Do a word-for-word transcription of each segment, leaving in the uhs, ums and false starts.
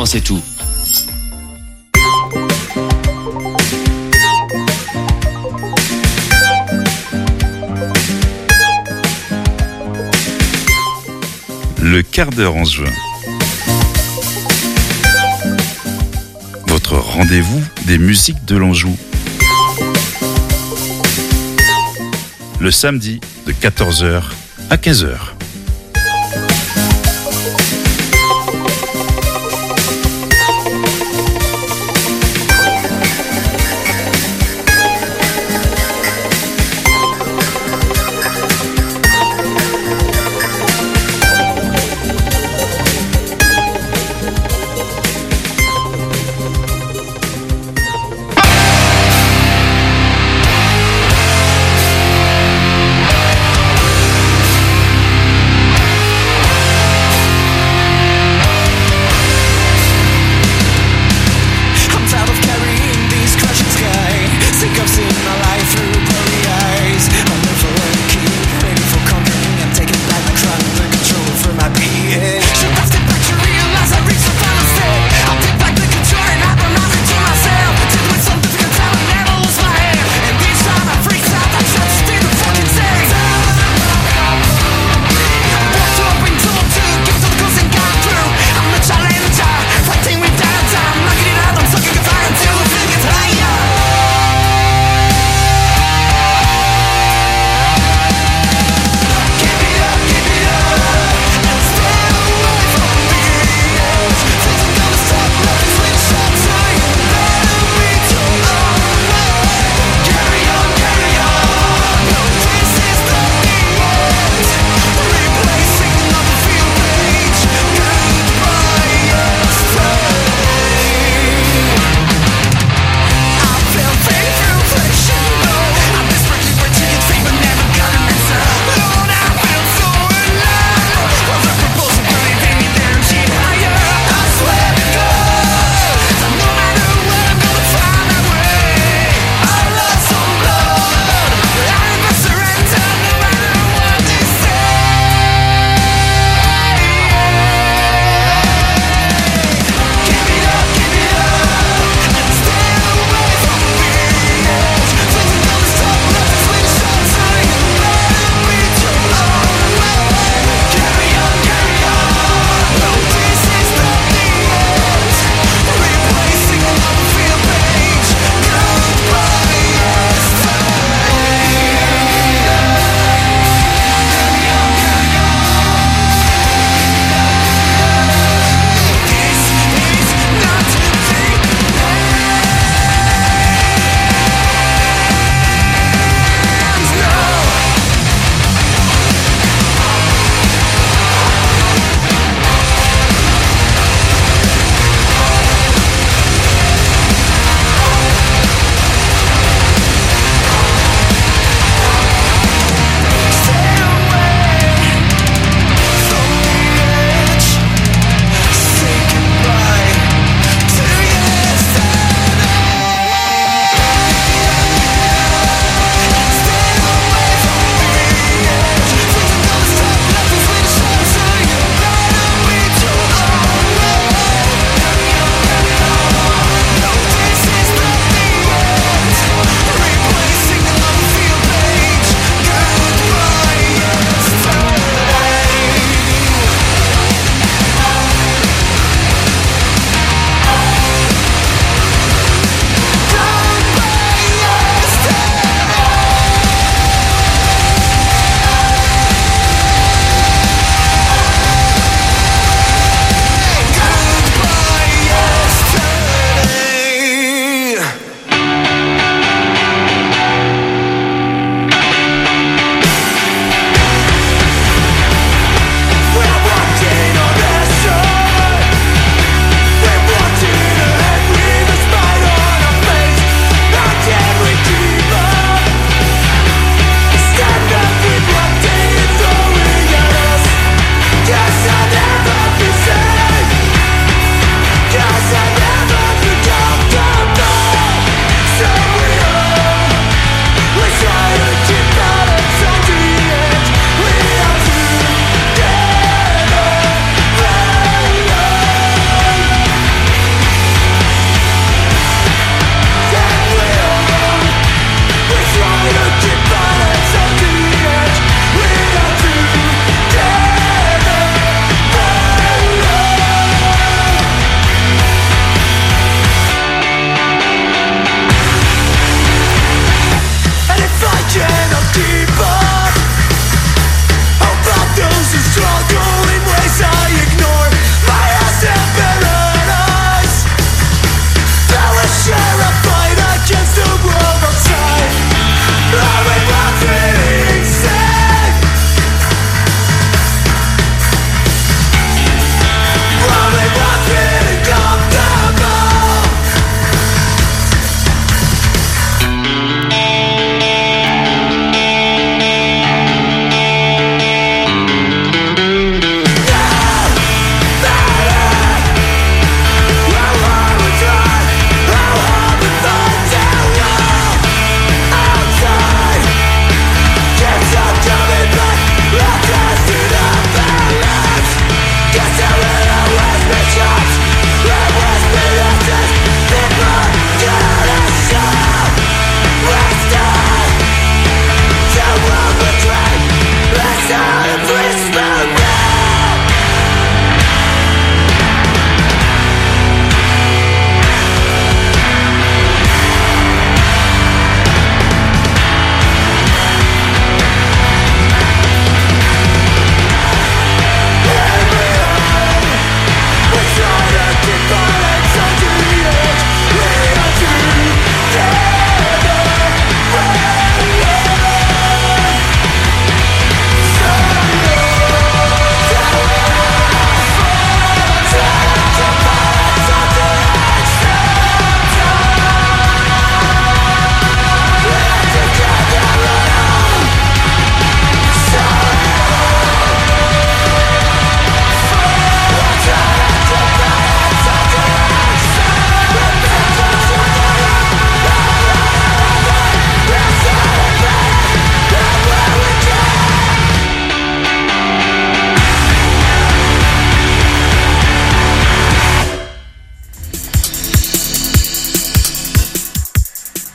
point c'est tout. Le quart d'heure en juin. Votre rendez-vous des musiques de l'Anjou. Le samedi de quatorze heures à quinze heures.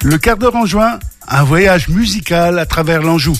Le quart d'heure en juin, un voyage musical à travers l'Anjou.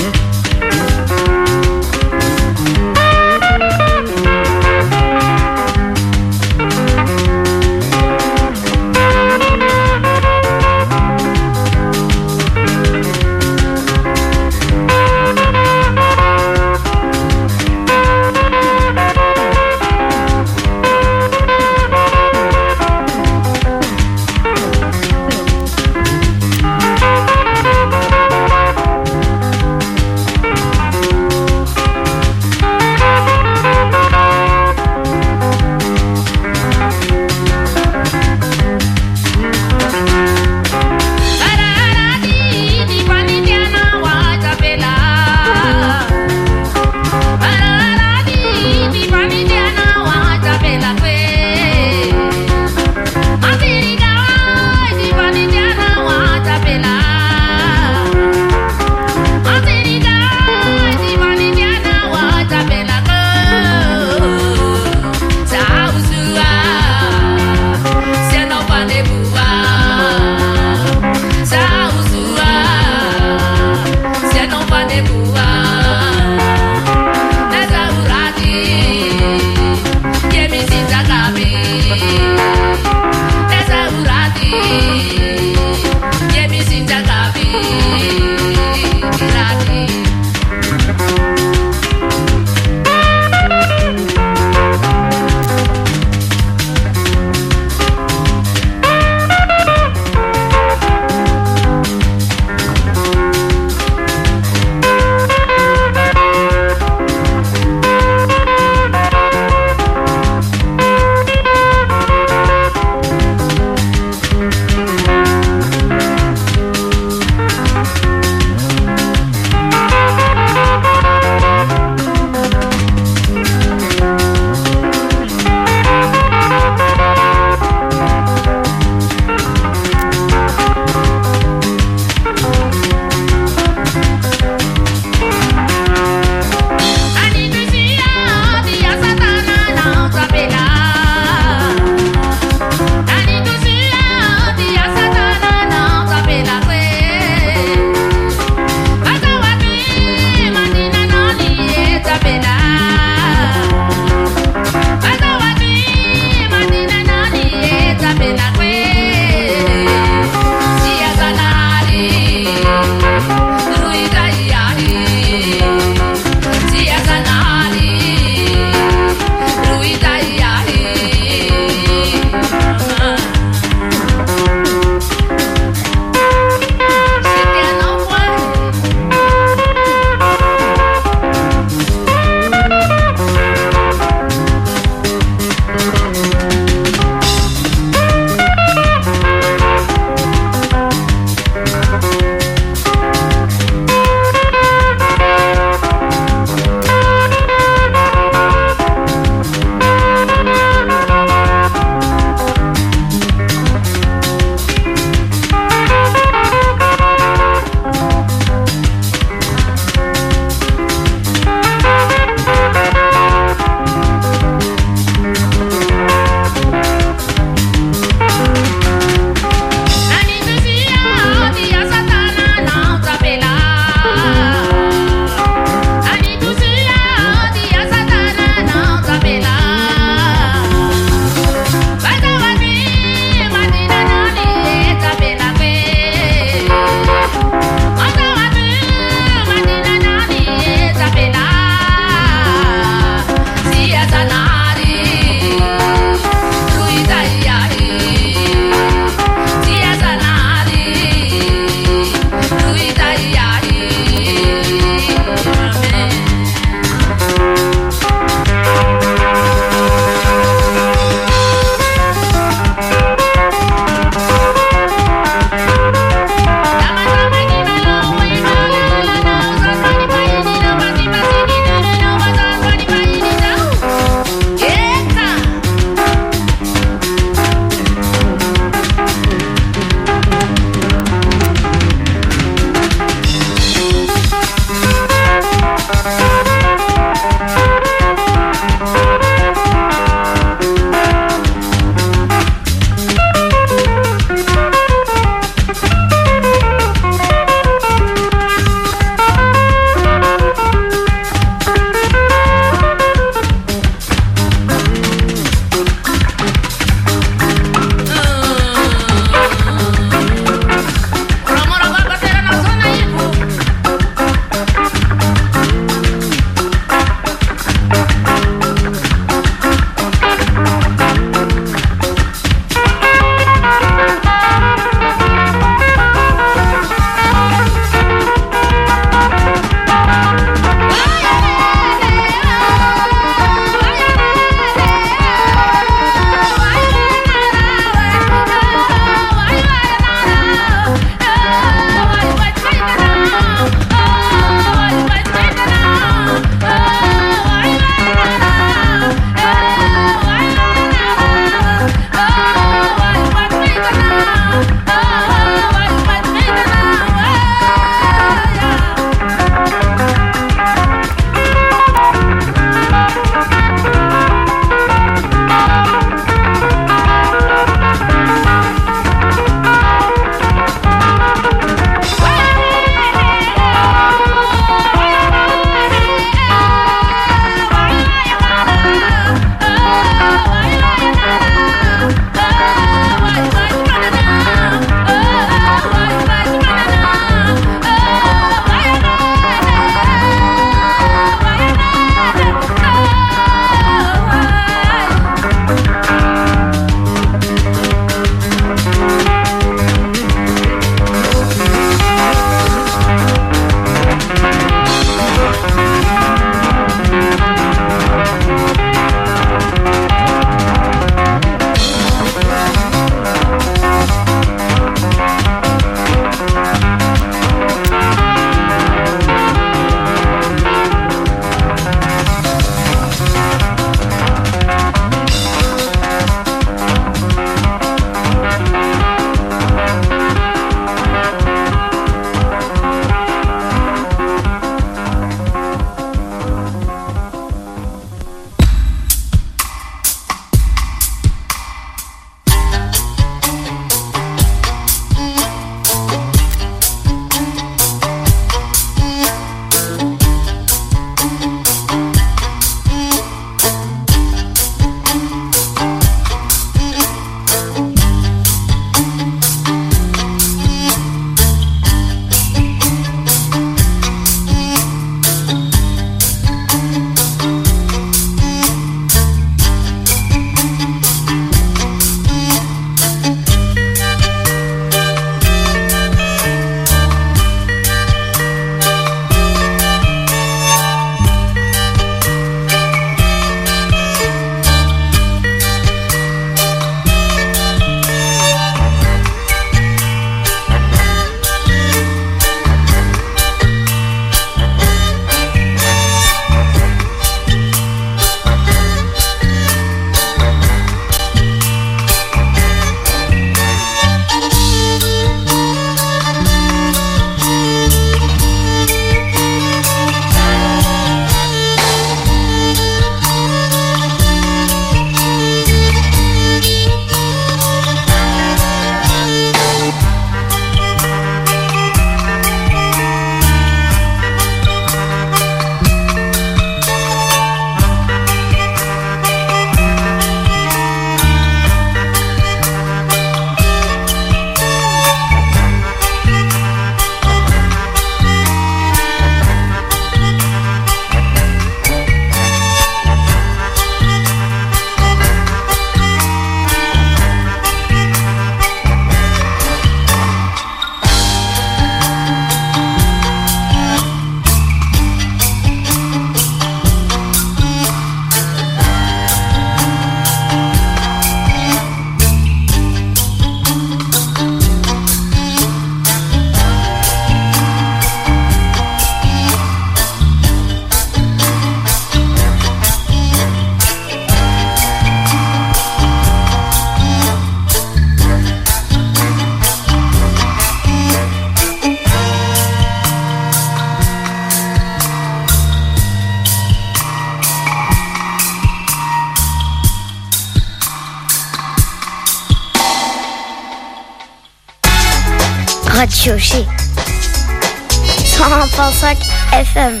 Chauché. cent un virgule cinq F M.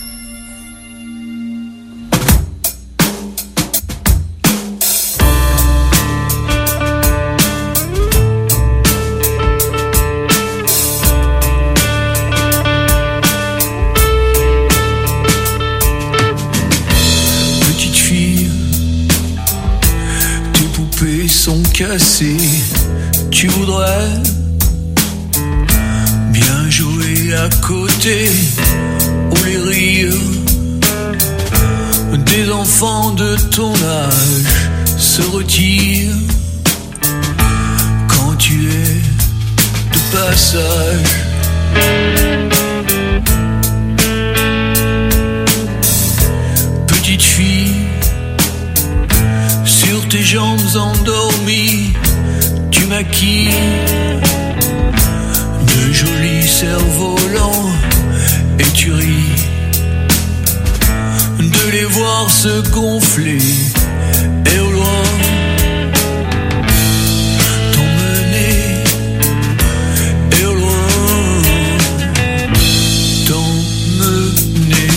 Petite fille, tes poupées sont cassées. Tu voudrais bien jouer à côté, ou les rires des enfants de ton âge se retirent quand tu es de passage. Petite fille, sur tes jambes endormies, tu maquilles de jolis cerfs-volants et tu ris de les voir se gonfler et au loin t'emmener, et au loin t'emmener.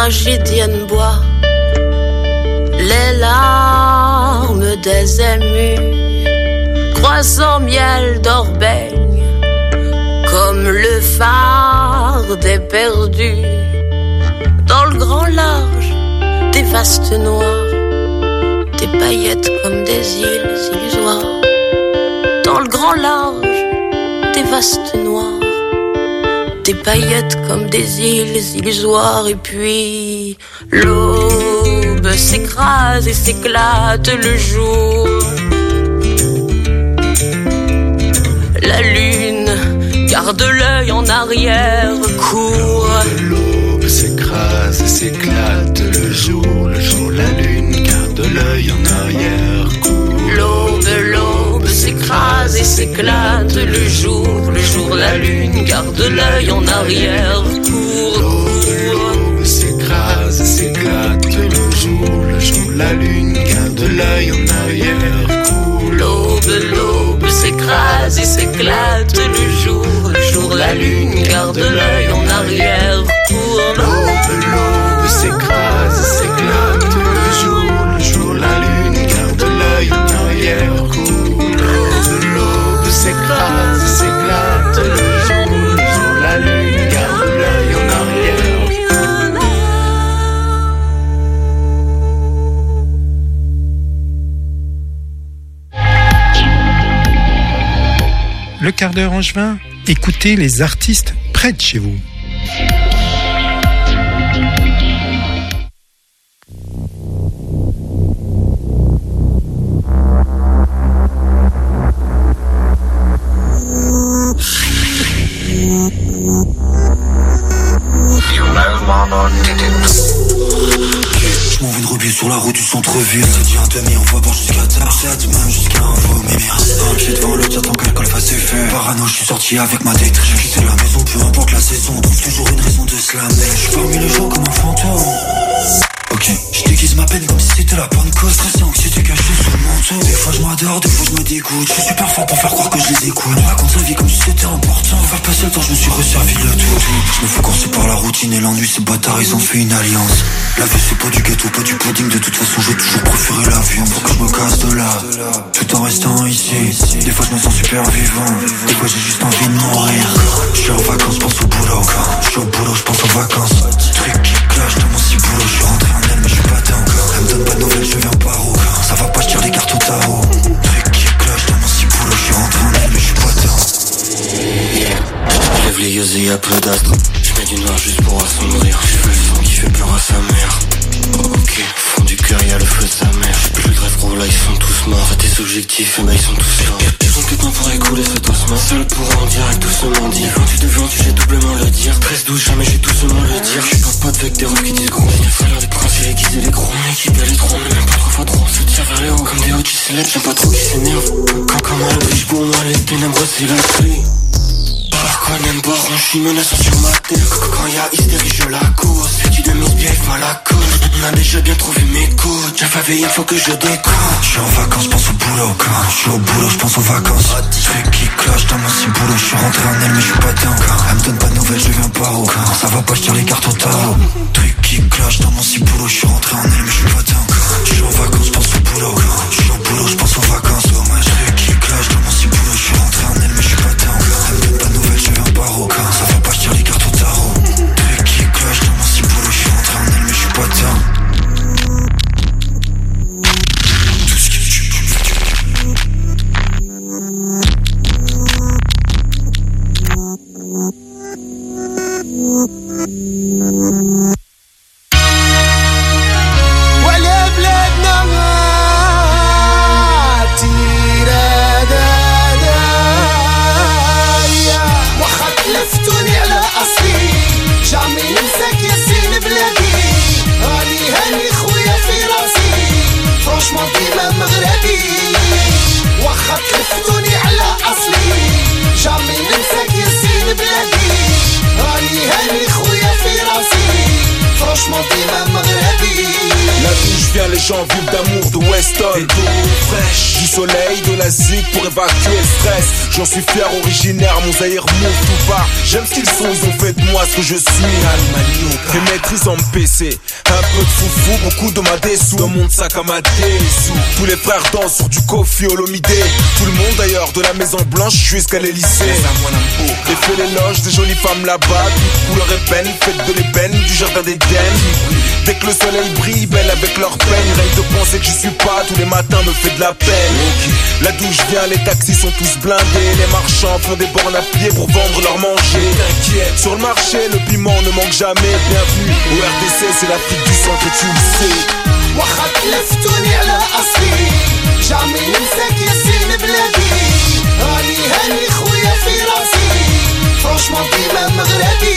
tragédienne boit les larmes des émus, croissant miel d'orbeille comme le phare des perdus. Dans le grand large des vastes noirs, des paillettes comme des îles illusoires. Dans le grand large des vastes noirs, des paillettes comme des îles illusoires. Et puis l'aube s'écrase et s'éclate le jour. La lune garde l'œil en arrière, court. L'aube s'écrase et s'éclate le jour. Le jour, la lune garde l'œil en arrière, court. L'aube, l'aube s'écrase et s'éclate le jour. Le jour, la lune garde l'œil en arrière, court. L'aube s'écrase et s'éclate le jour. Le jour, la lune garde l'œil en arrière, court. L'aube, l'aube s'écrase et s'éclate le jour. Le jour, la lune garde l'œil en arrière, court. L'aube, l'aube s'écrase et s'éclate le jour. Le jour, la lune garde l'œil en arrière, court. L'aube, l'aube s'écrase et s'éclate le jour. Le jour, la lune garde l'œil en arrière. Le quart d'heure angevin, écoutez les artistes près de chez vous. Je m'en vais de rebelle sur la route du centre-ville. C'est dit un demi, on va boire jusqu'à tard. C'est même jusqu'à un faux mémire. Un pied devant l'autre, j'attends que l'école fasse effet. Parano, je suis sorti avec ma détresse. J'ai quitté la maison, peu importe la saison. On trouve toujours une raison de se lamenter. Je suis parmi les gens comme un fantôme. Ok, je déguise ma peine comme si c'était la bonne cause. Stressé, anxiété cachée sous le manteau. Des fois je m'adore, des fois je me dégoûte. Je suis super fort pour faire croire que je les écoute. On raconte sa vie comme si c'était important. Pour faire passer le temps, je me suis resservi le tout. Je me fous courser par la routine et l'ennui. Ces bâtards, ils ont fait une alliance. La vie c'est pas du gâteau, pas du pudding. De toute façon, j'ai toujours préféré l'avion. Pour que je me casse de là, tout en restant ici. Des fois je me sens super vivant. Des fois j'ai juste envie de mourir. Je suis en vacances, je pense au boulot. Je suis au boulot, je pense aux vacances. Truc qui clash dans mon ciboulot. Je suis rentré en elle, mais je suis pas dingue. Elle me donne pas de nouvelles, je viens pas au. Ça va pas, je tire les cartes au tarot. Truc qui clash dans mon ciboulot. Je suis rentré en elle, mais je suis pas dingue. Je lève les yeux et y'a peu d'astres. Je mets du noir juste pour assombrir. Je fais le sang qui fait peur à sa mère. Ok, fond du cœur y'a le feu de sa mère. J'ai plus de rêve gros, là ils sont tous morts. Tes objectifs, et bah ils sont tous là. Ils ont plus de temps pour écouler cette osma. Seul pour en direct doucement dire. Quand tu deviens, tu sais doublement le dire. treize douze, jamais j'ai doucement le dire. Je suis pas pote avec des refs qui disent gros. Il faut l'air des princiers aiguisés les gros. On équipe les troncs, mais même pas trois fois trop. Se tire vers les hauts comme des hauts qui s'élèvent. J'aime pas trop qui s'énerve. Quand comme un riche pour moi, les ténébreux c'est la clé. Par quoi n'aime pas, je suis menaçant sur ma tête. Quand y'a hystérie, je la cause. Fais-tu de mes biais, pas la cause. On a déjà bien trouvé mes codes. J'ai favé, il faut que je décolle. Je suis en vacances, je pense au boulot. Quand je suis au boulot, je pense aux vacances. Truc qui cloche dans mon ciboulot. Je suis rentré en elle, mais je suis pas dingue. Elle me donne pas de nouvelles, je viens pas au. Quand ça va pas, je tire les cartes au tarot. Truc qui cloche dans mon ciboulot. Je suis rentré en elle, mais je suis pas dingue. Je suis en vacances, je pense au boulot. Je suis au boulot, je pense aux vacances. Truc qui cloche dans mon ciboulot. Je suis rentré en elle, mais je suis pas dingue. Elle me donne pas de nouvelles, je viens pas au. Quand ça va pas, je tire les cartes au tarot. Truc qui cloche dans mon ciboulot. Je suis rentré en elle, mais je suis pas dingue. Les gens vivent d'amour de Weston. fraîche. Du soleil, de la zig pour évacuer le stress. J'en suis fier, originaire, mon Zaïre move tout part. J'aime ce qu'ils sont, ils ont fait de moi ce que je suis. Des maîtrises en P C, un peu de foufou, beaucoup de ma dessous. Dans mon sac à ma dessous. Tous les frères dansent sur du Kofi Olomidé. Tout le monde d'ailleurs, de la Maison Blanche jusqu'à l'Elysée. Et fait l'éloge des jolies femmes là-bas, toute couleur ébène, faites de l'ébène, du jardin d'Éden. Dès que le soleil brille, belle avec leur peine. Rien de penser que je suis pas, tous les matins me fait de la peine. La douche vient, les taxis sont tous blindés. Les marchands font des bornes à pied pour vendre leur manger. T'inquiète, sur le marché, le piment ne manque jamais. Bienvenue au R D C, c'est l'Afrique du centre et tu le sais. واخا تلفتوني على اصلي جامي ننساك يا سين بلادي راني هاني خويا في راسي فرونشمون ديما مغربي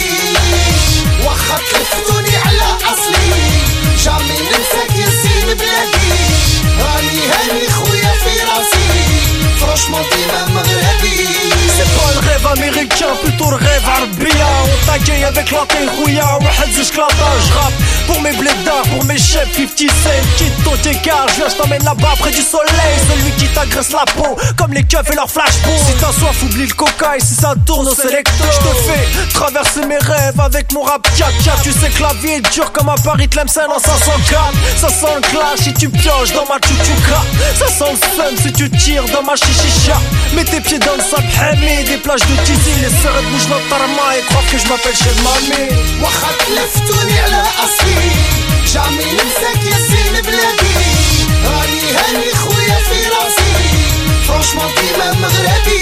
واخا تلفتوني على اصلي جامي ننساك يا سين بلادي راني هاني خويا في راسي فرونشمون ديما مغربي. C'est pas le rêve américain, plutôt le rêve arbia. On taquille avec la terrouilla, واحد زوج كلاطاج rap. Pour mes blédards, pour mes chefs, fifty cent. Quitte ton égard, je viens, je t'emmène là-bas près du soleil. Celui qui t'agresse la peau, comme les keufs et leurs flashballs. Si t'as soif, oublie le coca et si ça tourne au sélecto. Je te fais traverser mes rêves avec mon rap tcha-tcha. Tu sais que la vie est dure comme à Paris, Tlemcen en cinq cent quatre. Ça sent le clash si tu pioches dans ma chouchouka. Ça sent le fun si tu tires dans ma chichicha. Mets tes pieds dans le sable Hamid, des plages de Tizi. Les sœurs de bouge notre tarma et croient que je m'appelle Chef Mami. واخا تلفتوني على اصلي جامي ننساك يا سين بلادي راني هاني خويا في راسي فرونشمون ديما مغربي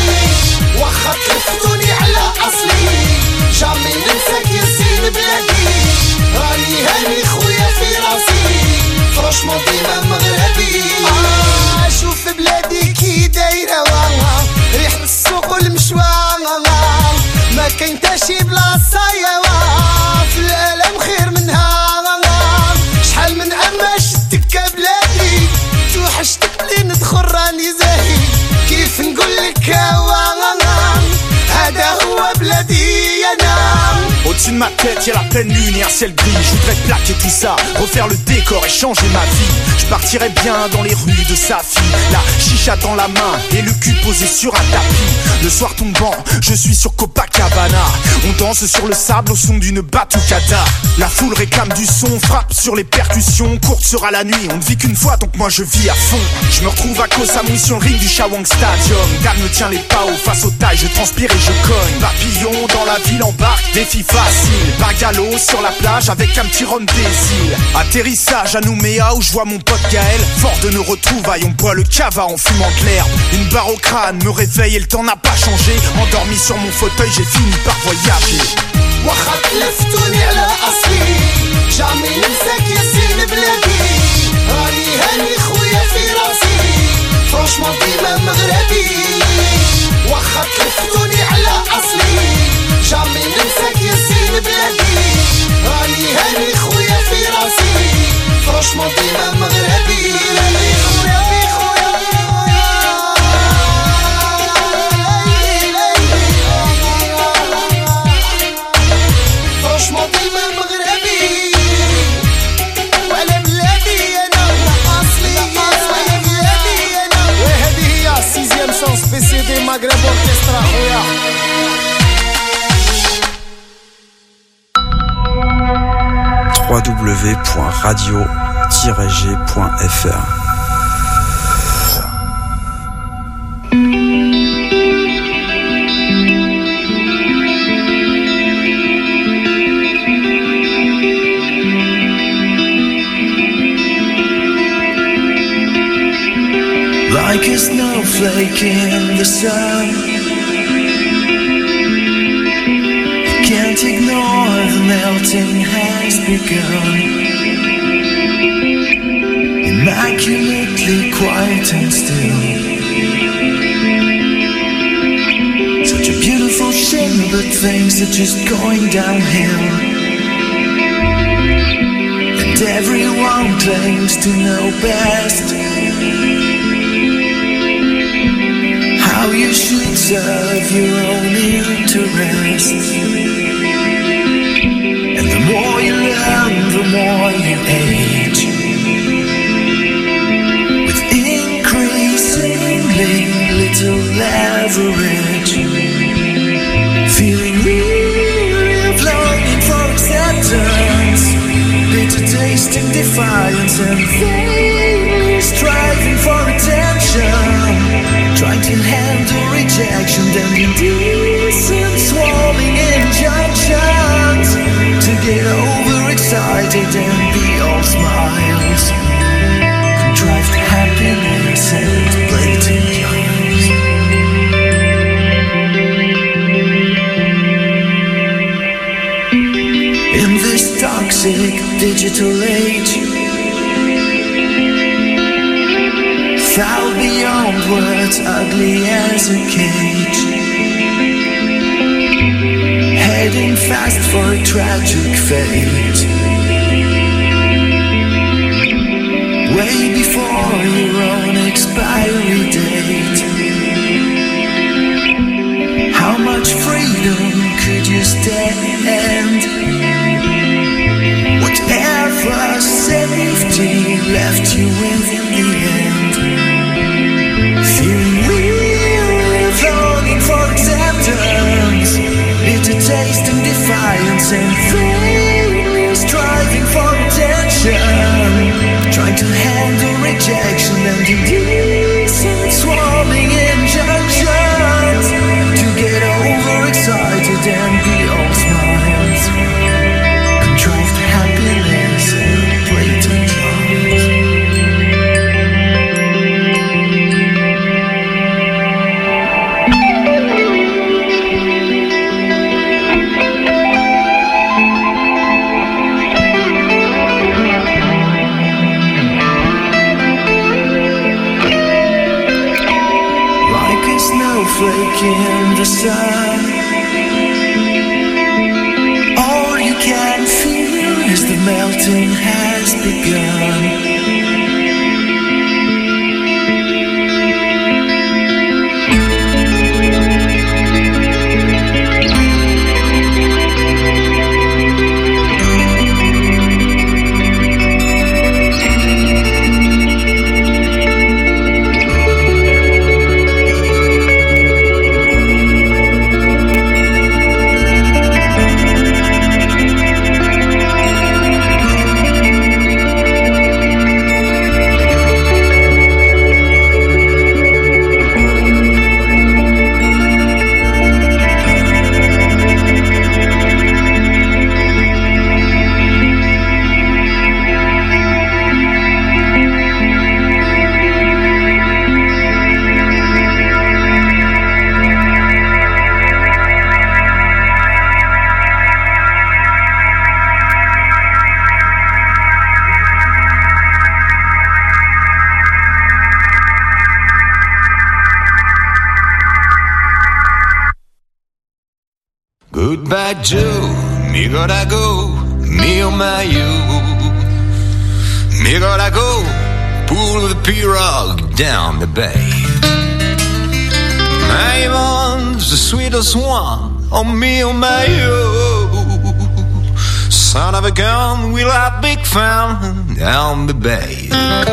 واخا تلفتوني على اصلي جامي ننساك يا سين بلادي راني هاني خويا في راسي فرونشمون ديما مغربي. آه شوف بلادي كي دايره ريحة السوق والمشوار ما كاين تا شي بلاصه يا في الالم خير منها شحال من عام شتك يا بلادي توحشتك بلي ندخل راني زاهي كيف نقول لك هذا هو بلادي انا. Au-dessus de ma tête, y'a la pleine lune et un ciel gris. Je voudrais plaquer tout ça, refaire le décor et changer ma vie. Je partirais bien dans les rues de Safi, la chicha dans la main et le cul posé sur un tapis. Le soir tombant, je suis sur Copacabana. On danse sur le sable au son d'une batucada. La foule réclame du son, frappe sur les percussions. Courte sera la nuit, on ne vit qu'une fois donc moi je vis à fond. Je me retrouve à Koh Samui sur le ring du Shawang Stadium. Gad me tient les pas hauts face aux tailles, je transpire et je cogne. Papillon dans la ville embarque, défi facile. Bagalo sur la plage avec un petit rhum des îles. Atterrissage à Nouméa où je vois mon pote Gaël. Fort de nos retrouvailles, on boit le cava en fumant de l'herbe. Une barre au crâne me réveille et le temps n'a pas changé. Endormi sur mon fauteuil, j'ai fini par voyager. واخا تلفتوني على اصلي جامي ننساك يا سين بلادي راني هاني خويا في راسي فرونشمون ديما مغربي واخا تلفتوني على اصلي جامي ننساك يا سين بلادي راني هاني خويا في راسي فرونشمون ديما مغربي راني خويا في خويا فرونشمون ديما مغربي وعلى بلادي انا اصلي وعلى بلادي انا. وهذه هي سيزيام سانس بي سي دي مغرب اوركسترا خويا. w w w point radio tiret g point f r. Like a snowflake in the sun, can't ignore the melting has begun. Immaculately quiet and still, such a beautiful shame, but things are just going downhill. And everyone claims to know best how you should serve your own interests. And the more you learn, the more you age. With increasing defiance and vainly striving for attention, trying to handle rejection and indecent swarming injunctions, to get overexcited and be all smiles, contrived happiness and blatant yarns. In this toxic digital age, foul beyond words, ugly as a cage, heading fast for a tragic fate, way before your own expiry date. How much freedom could you stand? Whatever safety left you with in the end, feeling weary, longing for acceptance, bitter taste and defiance and vainly striving for attention, trying to handle rejection and indecent swarming injunctions, to get overexcited and be all smiles, contrived happiness and blatant yarns. Like a snowflake in the sun, all you can feel is the melting has begun. Goodbye, Joe, me gotta go, me oh my you. Me gotta go, pull the pirogue down the bay. My one's the sweetest one, oh me oh my you. Son of a gun, we'll have big fun down the bay.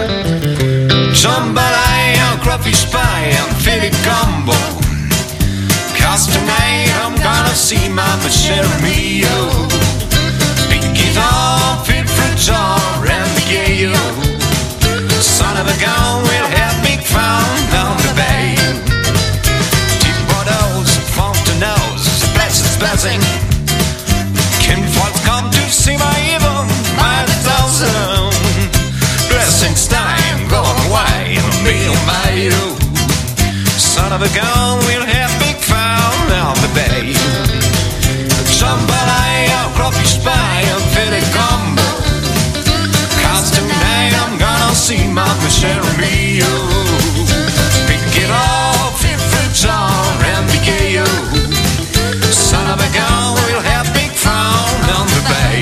Jambalaya, crawfish pie, and Philly combo. Cause tonight I'm gonna see Mama Cherry-O. Big guitar, fit for jar, and the yayo. Son of a gun, we'll have big fun down the bay. Deep Bordeaux, Fontaneaux, the place is buzzing. Kim Folks come to see my evil, my thousand. Blessings time, going away, and me oh my oh. Son of a gun, we'll have big fun down the bay. Jambalaya, crawfish pie, and Philly combo. Cause tonight I'm gonna see Mama Cherry-O. Pick it up, fit for jar, and the yayo. Son of a gun, we'll have big fun down the bay.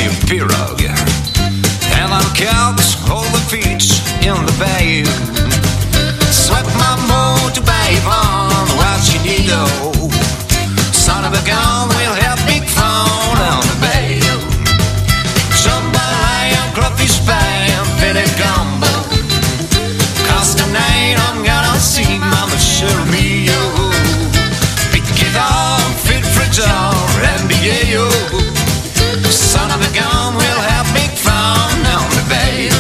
a pirogue. Helen Kelps, hold the beach in the bay. Sweat my motor babe on what she need, oh. Son of a gun, we'll have big fun on the bay. Jambalaya, crawfish pie, and Billy Gumbo. Custom night, I'm gonna see Mama Shermio. Big guitar, fit fragile, and big yo. Son of a gun, we'll have big fun on the bay.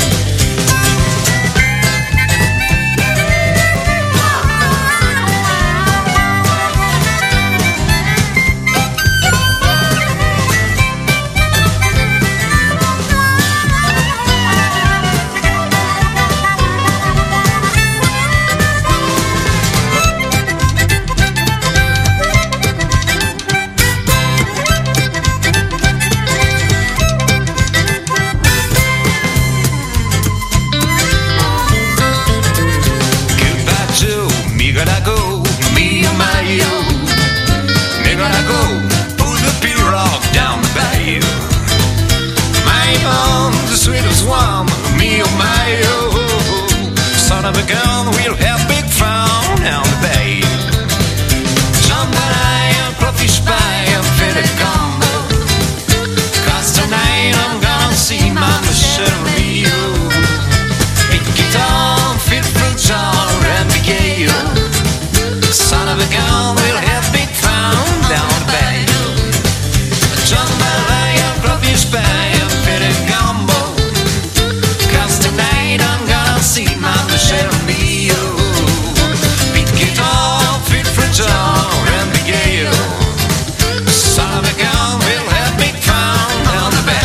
Son of a gun, we'll have big fun on the bay. Jambalaya, crawfish pie, and Philip Gumbo. Cause tonight I'm gonna see Mama Shermio. Big guitar, fit fragile, and big gay. Son of a gun, we'll have big fun down the bay. Jambalaya, crawfish pie, and Philip Gumbo. Cause tonight I'm gonna see Mama Shermio. Big guitar, fit fragile, and big gay. Son of a gun, we'll have big fun down the bay.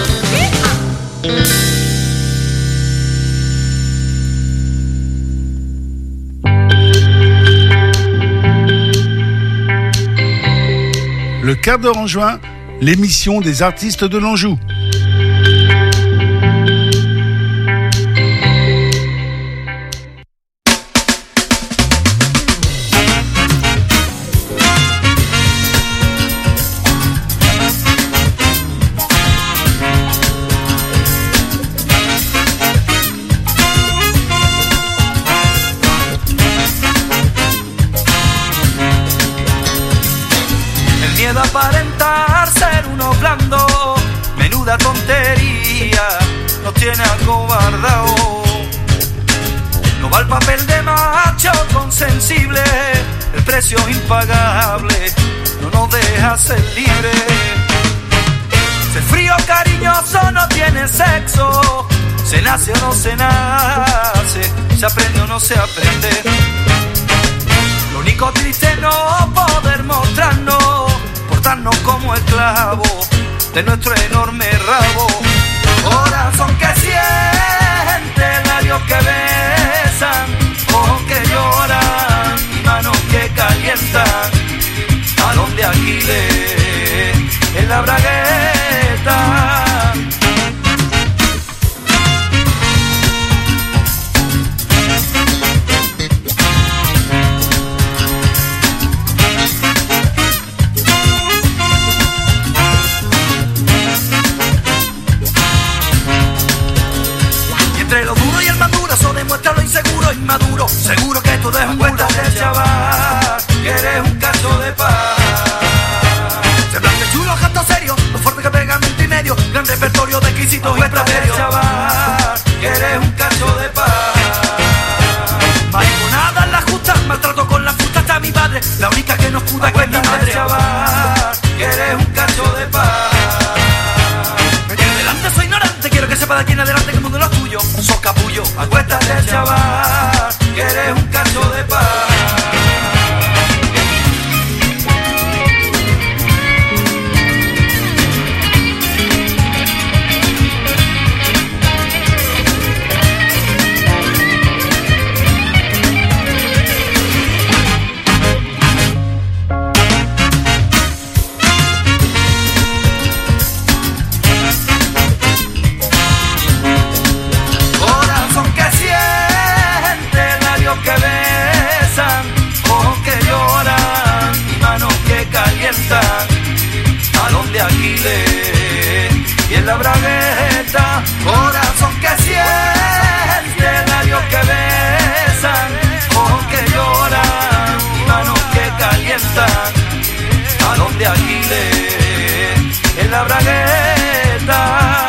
Le quart d'heure en juin, l'émission des artistes de l'Anjou. Aparentar ser uno blando, menuda tontería, nos tiene acobardado. No va el papel de macho con sensible, el precio impagable no nos deja ser libres. Ser frío cariñoso no tiene sexo, se nace o no se nace, se aprende o no se aprende. Lo único triste es no poder mostrarnos, portarnos como esclavos de nuestro enorme rabo. Corazón que siente, labios que besan, ojos que lloran y manos que calientan. Talón de Aquiles en la bragueta. Demuestra lo inseguro, inmaduro. Seguro que tú dejas cuenta del chaval, que eres un cacho de paz. Semblante chulo, gato serio, lo fuerte que pega mente y medio. Gran repertorio de exquisitos y placeres. Chaval, que eres un cacho de paz. Mariconada en la justa, maltrato con la fruta hasta mi padre. La única que nos puta es mi madre. Chaval, que eres un cacho de paz. Yo delante soy ignorante, quiero que sepa de aquí en adelante que el mundo no es tuyo. Sos capullo, acuéstate chaval, que eres un cacho de paz. la bragueta, corazón que siente, labios que besan, ojos que lloran, manos que calientan, talón de Aquiles en la bragueta.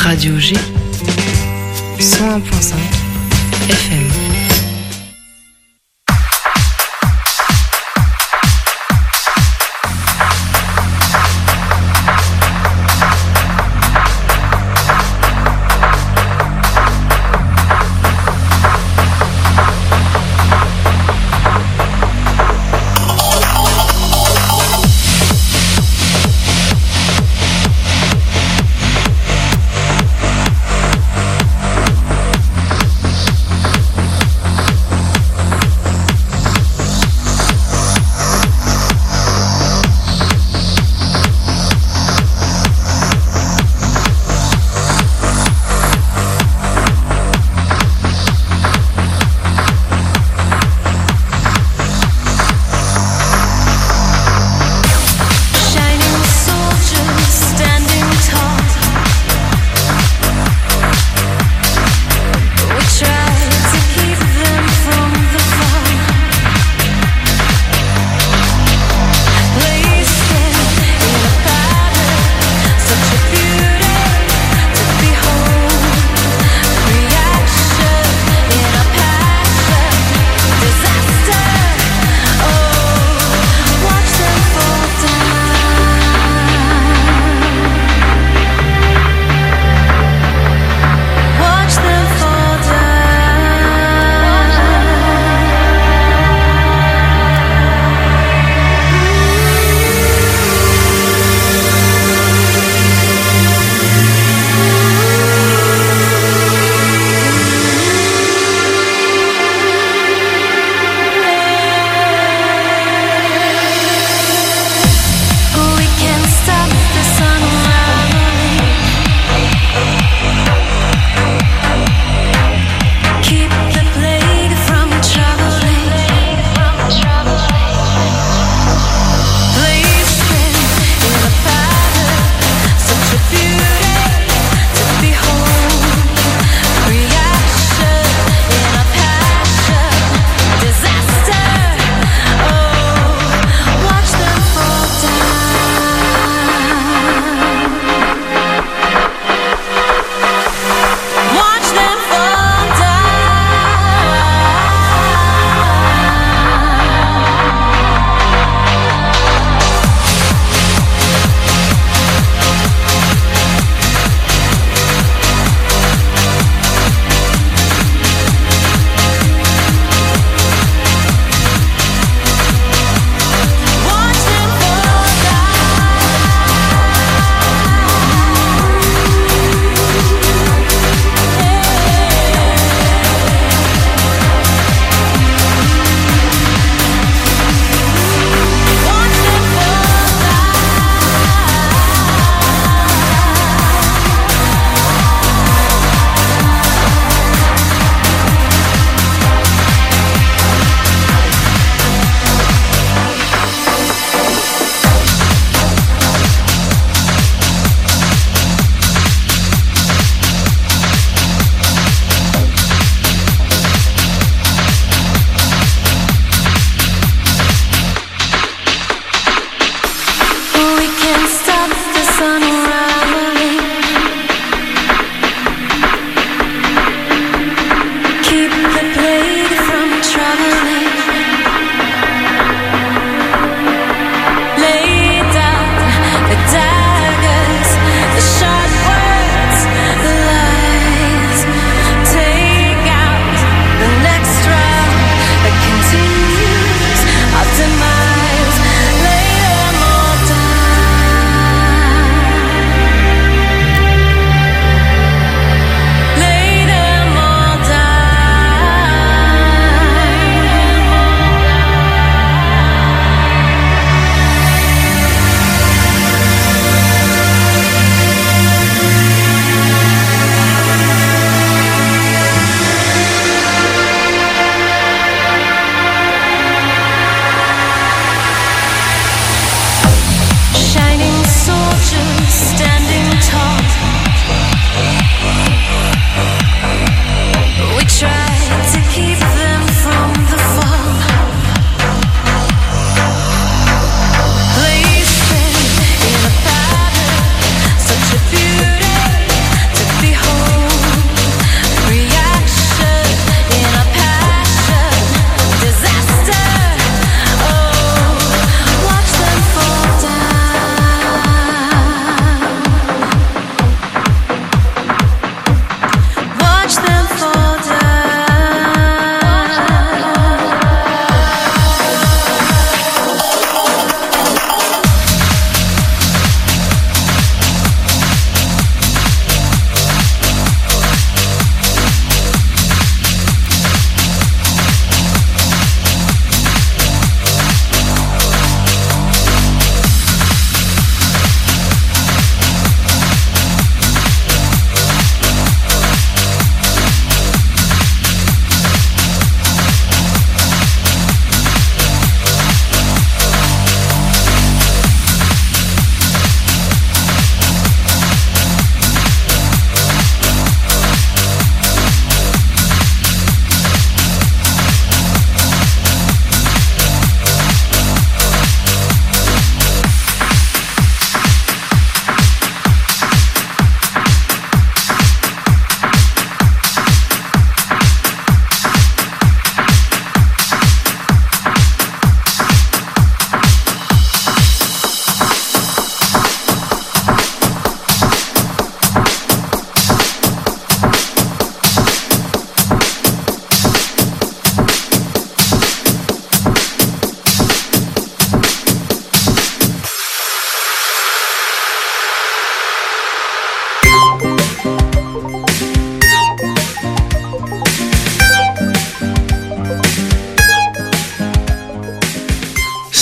Radio G, cent un virgule cinq F M.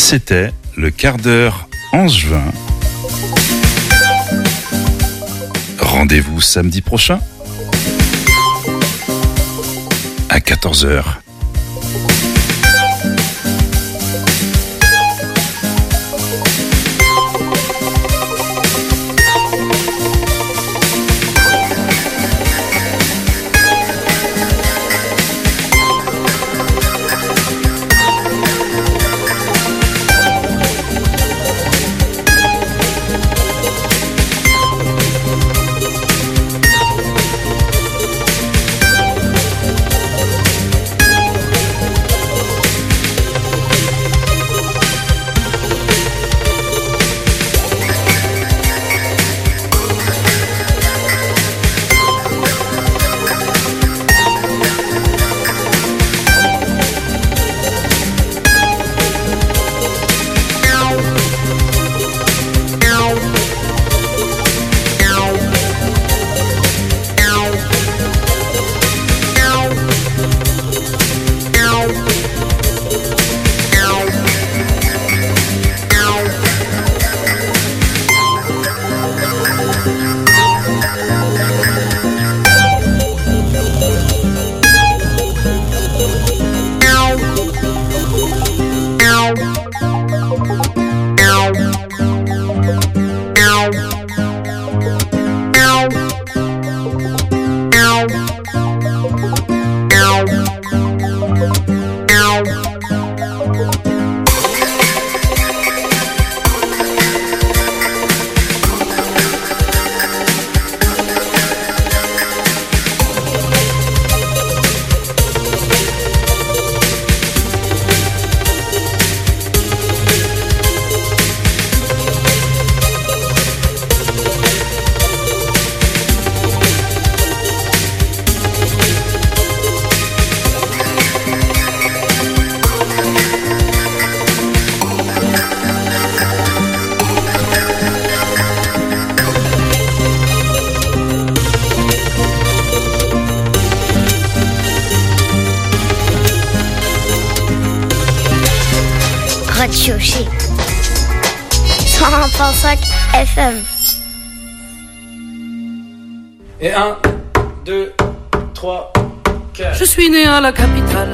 C'était le quart d'heure angevin. Rendez-vous samedi prochain à quatorze heures. Radio G. cent un virgule cinq F M. Et un, deux, trois, quatre. Je suis né à la capitale.